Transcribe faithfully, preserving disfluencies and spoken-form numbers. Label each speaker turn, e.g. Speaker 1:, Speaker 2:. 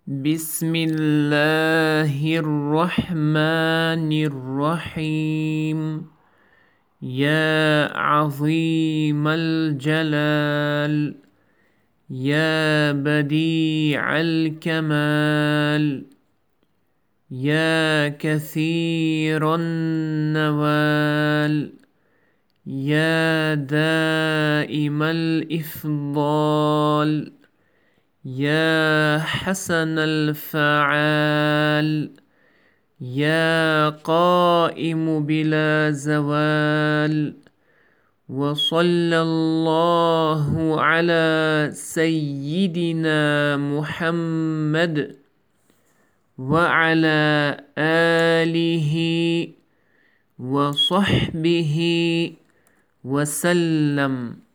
Speaker 1: بسم الله الرحمن الرحيم. يا عظيم الجلال، يا بديع الكمال، يا كثير النوال، يا دائم الإفضال، يا حسن الفعال، يا قائم بلا زوال. وصلى الله على سيدنا محمد وعلى آله وصحبه وسلم.